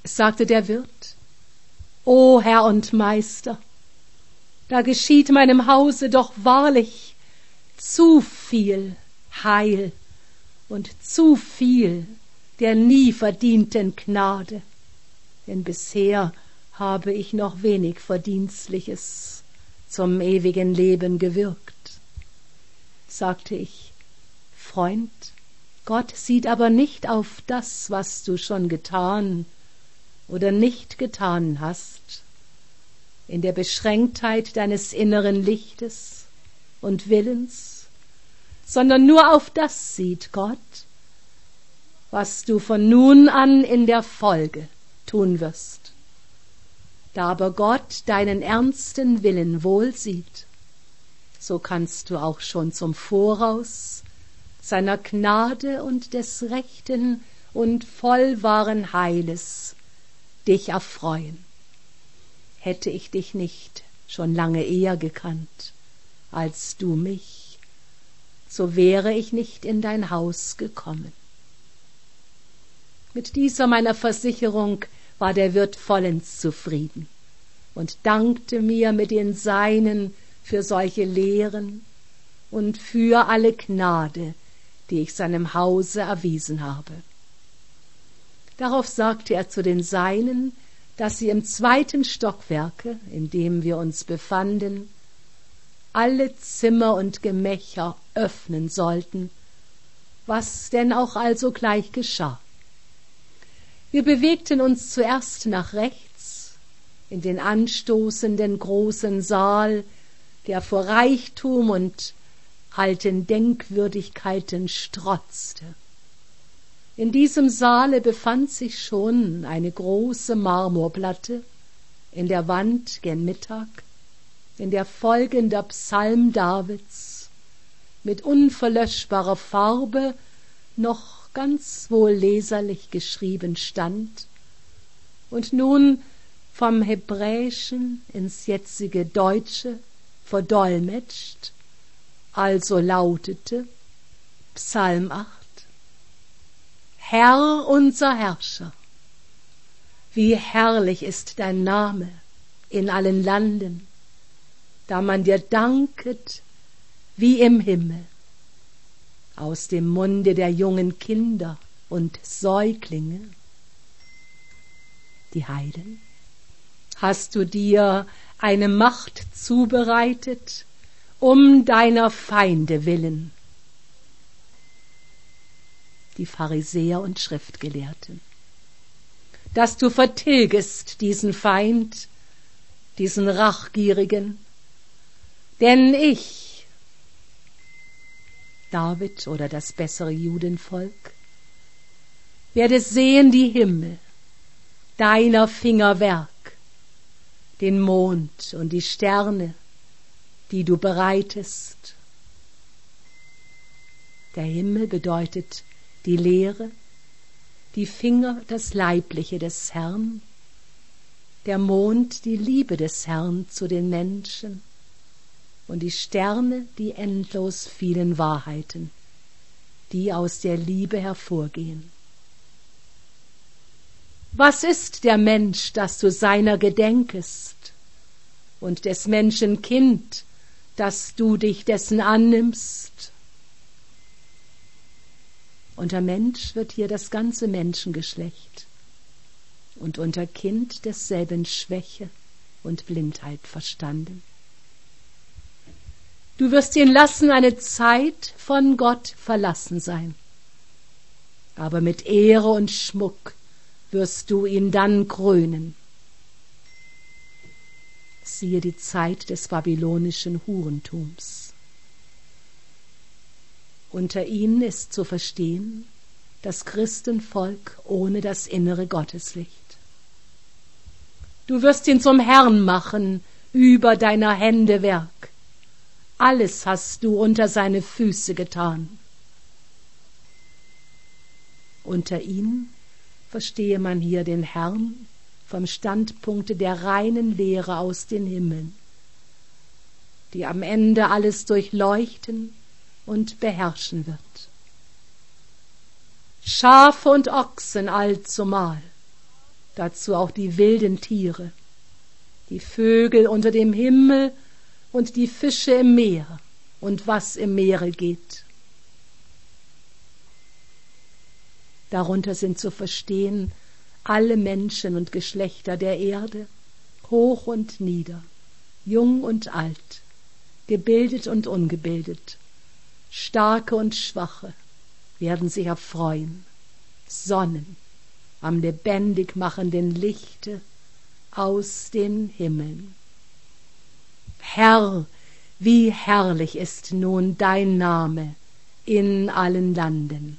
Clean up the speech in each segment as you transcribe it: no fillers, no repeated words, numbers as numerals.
sagte der Wirt, »O Herr und Meister, da geschieht meinem Hause doch wahrlich zu viel Heil und zu viel der nie verdienten Gnade, denn bisher habe ich noch wenig Verdienstliches zum ewigen Leben gewirkt.« Sagte ich, »Freund, Gott sieht aber nicht auf das, was du schon getan oder nicht getan hast, in der Beschränktheit deines inneren Lichtes und Willens, sondern nur auf das sieht Gott, was du von nun an in der Folge tun wirst. Da aber Gott deinen ernsten Willen wohl sieht, so kannst du auch schon zum Voraus seiner Gnade und des rechten und vollwahren Heiles dich erfreuen. Hätte ich dich nicht schon lange eher gekannt als du mich, so wäre ich nicht in dein Haus gekommen.« Mit dieser meiner Versicherung war der Wirt vollends zufrieden und dankte mir mit den Seinen für solche Lehren und für alle Gnade, die ich seinem Hause erwiesen habe. Darauf sagte er zu den Seinen, dass sie im 2. Stockwerke, in dem wir uns befanden, alle Zimmer und Gemächer öffnen sollten, was denn auch also gleich geschah. Wir bewegten uns zuerst nach rechts, in den anstoßenden großen Saal, der vor Reichtum und alten Denkwürdigkeiten strotzte. In diesem Saale befand sich schon eine große Marmorplatte, in der Wand gen Mittag, in der folgender Psalm Davids mit unverlöschbarer Farbe noch ganz wohl leserlich geschrieben stand und nun vom Hebräischen ins jetzige Deutsche verdolmetscht, also lautete Psalm 8: Herr, unser Herrscher, wie herrlich ist dein Name in allen Landen, da man dir danket wie im Himmel. Aus dem Munde der jungen Kinder und Säuglinge, die Heiden, hast du dir eine Macht zubereitet, um deiner Feinde willen. Die Pharisäer und Schriftgelehrten, dass du vertilgest diesen Feind, diesen Rachgierigen, denn ich, David oder das bessere Judenvolk, werde sehen die Himmel, deiner Finger Werk, den Mond und die Sterne, die du bereitest. Der Himmel bedeutet die Lehre, die Finger das Leibliche des Herrn, der Mond die Liebe des Herrn zu den Menschen und die Sterne die endlos vielen Wahrheiten, die aus der Liebe hervorgehen. Was ist der Mensch, dass du seiner gedenkest, und des Menschen Kind, dass du dich dessen annimmst? Unter Mensch wird hier das ganze Menschengeschlecht und unter Kind desselben Schwäche und Blindheit verstanden. Du wirst ihn lassen eine Zeit von Gott verlassen sein, aber mit Ehre und Schmuck wirst du ihn dann krönen. Siehe die Zeit des babylonischen Hurentums. Unter ihnen ist zu verstehen das Christenvolk ohne das innere Gotteslicht. Du wirst ihn zum Herrn machen über deiner Hände Werk. Alles hast du unter seine Füße getan. Unter ihnen verstehe man hier den Herrn vom Standpunkte der reinen Lehre aus den Himmeln, die am Ende alles durchleuchten und beherrschen wird. Schafe und Ochsen allzumal dazu auch die wilden Tiere, die Vögel unter dem Himmel und die Fische im Meer und was im Meere geht. Darunter sind zu verstehen alle Menschen und Geschlechter der Erde, hoch und nieder, jung und alt, gebildet und ungebildet, starke und schwache werden sich erfreuen, sonnen am lebendig machenden Lichte aus den Himmeln. Herr, wie herrlich ist nun dein Name in allen Landen.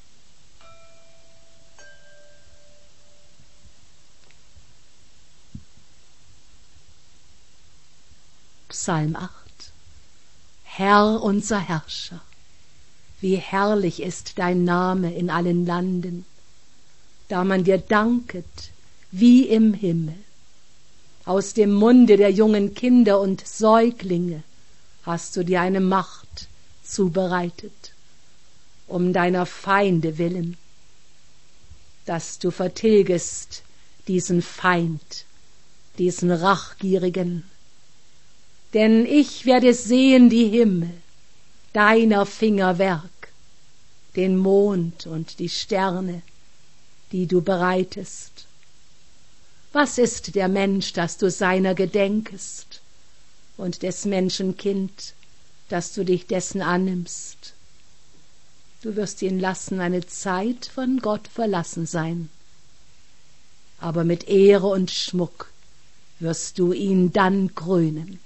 Psalm 8. Herr, unser Herrscher, wie herrlich ist dein Name in allen Landen, da man dir danket wie im Himmel. Aus dem Munde der jungen Kinder und Säuglinge hast du dir eine Macht zubereitet, um deiner Feinde willen, dass du vertilgest diesen Feind, diesen Rachgierigen. Denn ich werde sehen die Himmel, deiner Finger Werk, den Mond und die Sterne, die du bereitest. Was ist der Mensch, dass du seiner gedenkest, und des Menschen Kind, dass du dich dessen annimmst? Du wirst ihn lassen eine Zeit von Gott verlassen sein, aber mit Ehre und Schmuck wirst du ihn dann krönen.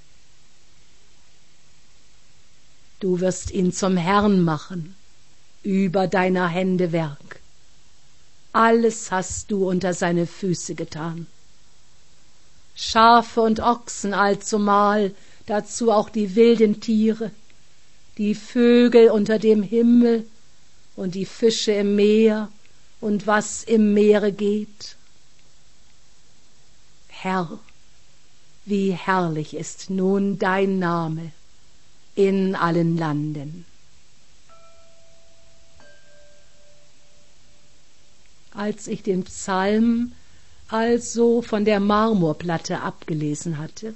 Du wirst ihn zum Herrn machen, über deiner Hände Werk. Alles hast du unter seine Füße getan. Schafe und Ochsen allzumal, dazu auch die wilden Tiere, die Vögel unter dem Himmel und die Fische im Meer und was im Meere geht. Herr, wie herrlich ist nun dein Name in allen Landen. Als ich den Psalm also von der Marmorplatte abgelesen hatte,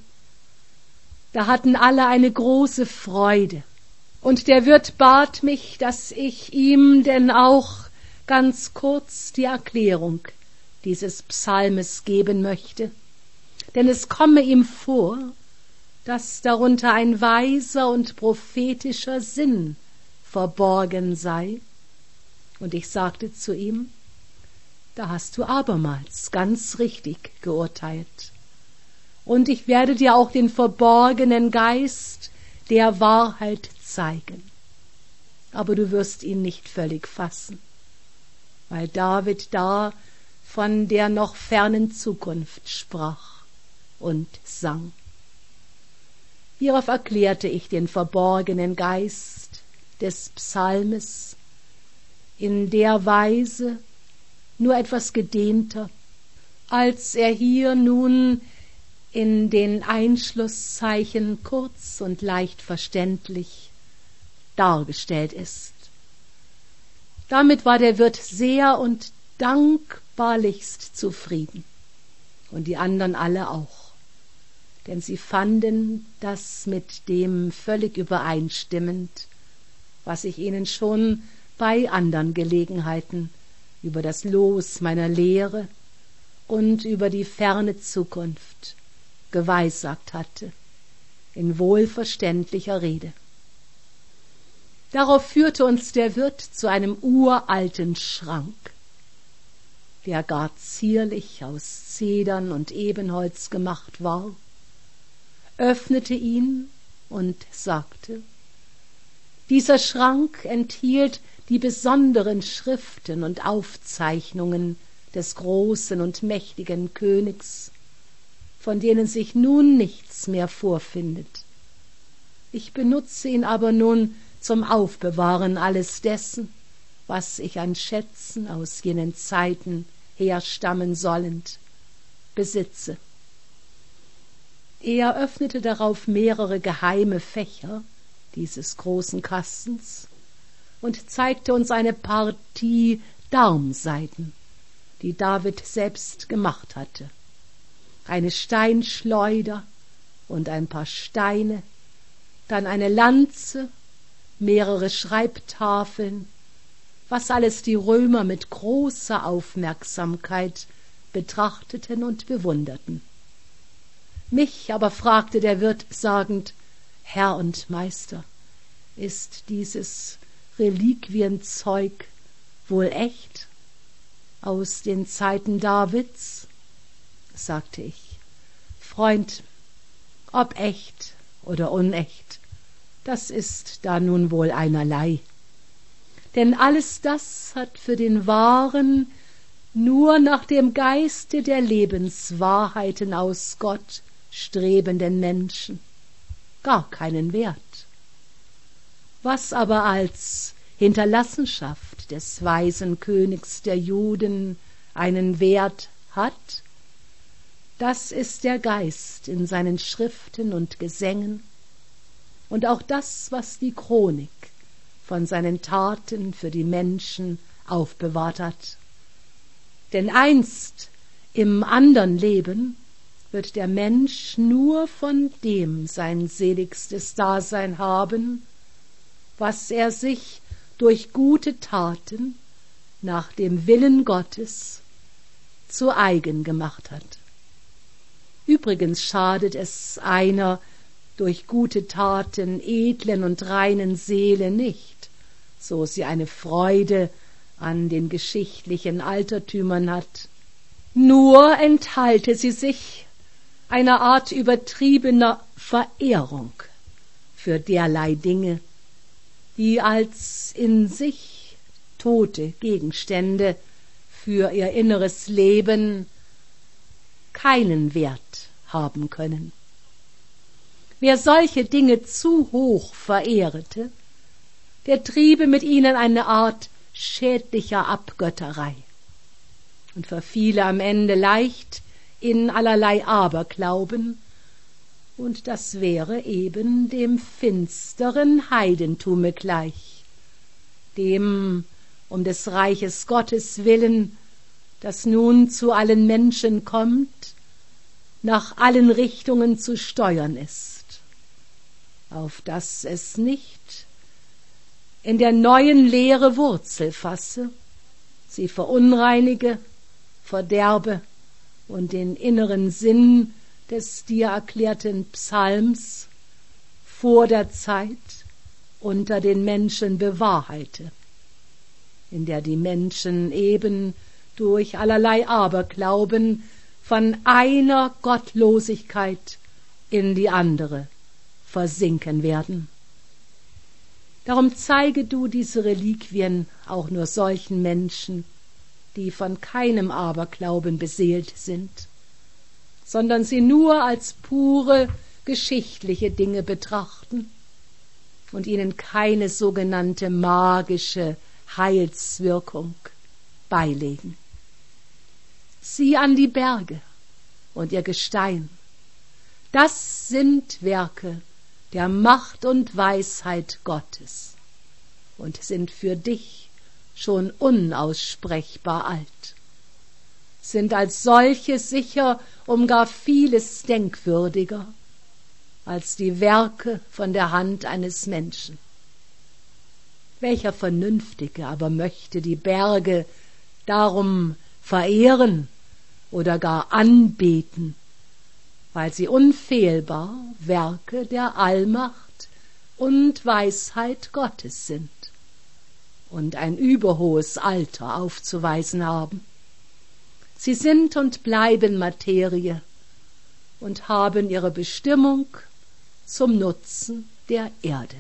da hatten alle eine große Freude, und der Wirt bat mich, dass ich ihm denn auch ganz kurz die Erklärung dieses Psalmes geben möchte, denn es komme ihm vor, dass darunter ein weiser und prophetischer Sinn verborgen sei. Und ich sagte zu ihm: Da hast du abermals ganz richtig geurteilt. Und ich werde dir auch den verborgenen Geist der Wahrheit zeigen. Aber du wirst ihn nicht völlig fassen, weil David da von der noch fernen Zukunft sprach und sang. Hierauf erklärte ich den verborgenen Geist des Psalmes in der Weise, nur etwas gedehnter, als er hier nun in den Einschlusszeichen kurz und leicht verständlich dargestellt ist. Damit war der Wirt sehr und dankbarlichst zufrieden, und die anderen alle auch, denn sie fanden das mit dem völlig übereinstimmend, was ich ihnen schon bei andern Gelegenheiten über das Los meiner Lehre und über die ferne Zukunft geweissagt hatte, in wohlverständlicher Rede. Darauf führte uns der Wirt zu einem uralten Schrank, der gar zierlich aus Zedern und Ebenholz gemacht war, öffnete ihn und sagte: Dieser Schrank enthielt die besonderen Schriften und Aufzeichnungen des großen und mächtigen Königs, von denen sich nun nichts mehr vorfindet. Ich benutze ihn aber nun zum Aufbewahren alles dessen, was ich an Schätzen aus jenen Zeiten herstammen sollend besitze. Er öffnete darauf mehrere geheime Fächer dieses großen Kastens und zeigte uns eine Partie Darmsaiten, die David selbst gemacht hatte. Eine Steinschleuder und ein paar Steine, dann eine Lanze, mehrere Schreibtafeln, was alles die Römer mit großer Aufmerksamkeit betrachteten und bewunderten. Mich aber fragte der Wirt sagend: Herr und Meister, ist dieses Reliquienzeug wohl echt aus den Zeiten Davids? Sagte ich: Freund, ob echt oder unecht, das ist da nun wohl einerlei. Denn alles das hat für den wahren, nur nach dem Geiste der Lebenswahrheiten aus Gott strebenden Menschen gar keinen Wert. Was aber als Hinterlassenschaft des weisen Königs der Juden einen Wert hat, das ist der Geist in seinen Schriften und Gesängen und auch das, was die Chronik von seinen Taten für die Menschen aufbewahrt hat. Denn einst im andern Leben wird der Mensch nur von dem sein seligstes Dasein haben, was er sich durch gute Taten nach dem Willen Gottes zu eigen gemacht hat. Übrigens schadet es einer durch gute Taten edlen und reinen Seele nicht, so sie eine Freude an den geschichtlichen Altertümern hat. Nur enthalte sie sich einer Art übertriebener Verehrung für derlei Dinge, die als in sich tote Gegenstände für ihr inneres Leben keinen Wert haben können. Wer solche Dinge zu hoch verehrte, der triebe mit ihnen eine Art schädlicher Abgötterei und verfiele am Ende leicht in allerlei Aberglauben, und das wäre eben dem finsteren Heidentume gleich, dem um des Reiches Gottes willen, das nun zu allen Menschen kommt, nach allen Richtungen zu steuern ist, auf dass es nicht in der neuen Lehre Wurzel fasse, sie verunreinige, verderbe und den inneren Sinn des dir erklärten Psalms vor der Zeit unter den Menschen bewahrheite, in der die Menschen eben durch allerlei Aberglauben von einer Gottlosigkeit in die andere versinken werden. Darum zeige du diese Reliquien auch nur solchen Menschen, die von keinem Aberglauben beseelt sind, sondern sie nur als pure geschichtliche Dinge betrachten und ihnen keine sogenannte magische Heilswirkung beilegen. Sieh an die Berge und ihr Gestein. Das sind Werke der Macht und Weisheit Gottes und sind für dich schon unaussprechbar alt, sind als solche sicher um gar vieles denkwürdiger als die Werke von der Hand eines Menschen. Welcher Vernünftige aber möchte die Berge darum verehren oder gar anbeten, weil sie unfehlbar Werke der Allmacht und Weisheit Gottes sind und ein überhohes Alter aufzuweisen haben. Sie sind und bleiben Materie und haben ihre Bestimmung zum Nutzen der Erde.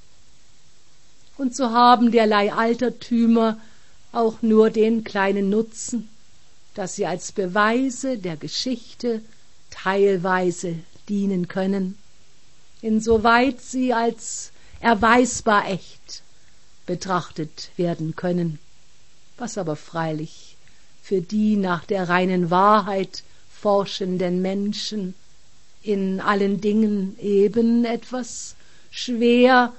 Und so haben derlei Altertümer auch nur den kleinen Nutzen, dass sie als Beweise der Geschichte teilweise dienen können, insoweit sie als erweisbar echt betrachtet werden können, was aber freilich für die nach der reinen Wahrheit forschenden Menschen in allen Dingen eben etwas schwer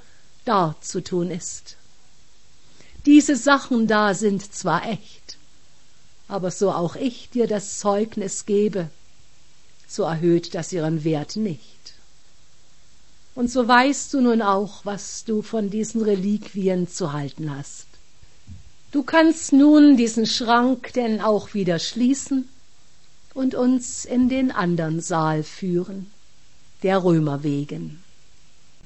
darzutun ist. Diese Sachen da sind zwar echt, aber so auch ich dir das Zeugnis gebe, so erhöht das ihren Wert nicht. Und so weißt du nun auch, was du von diesen Reliquien zu halten hast. Du kannst nun diesen Schrank denn auch wieder schließen und uns in den andern Saal führen, der Römer wegen.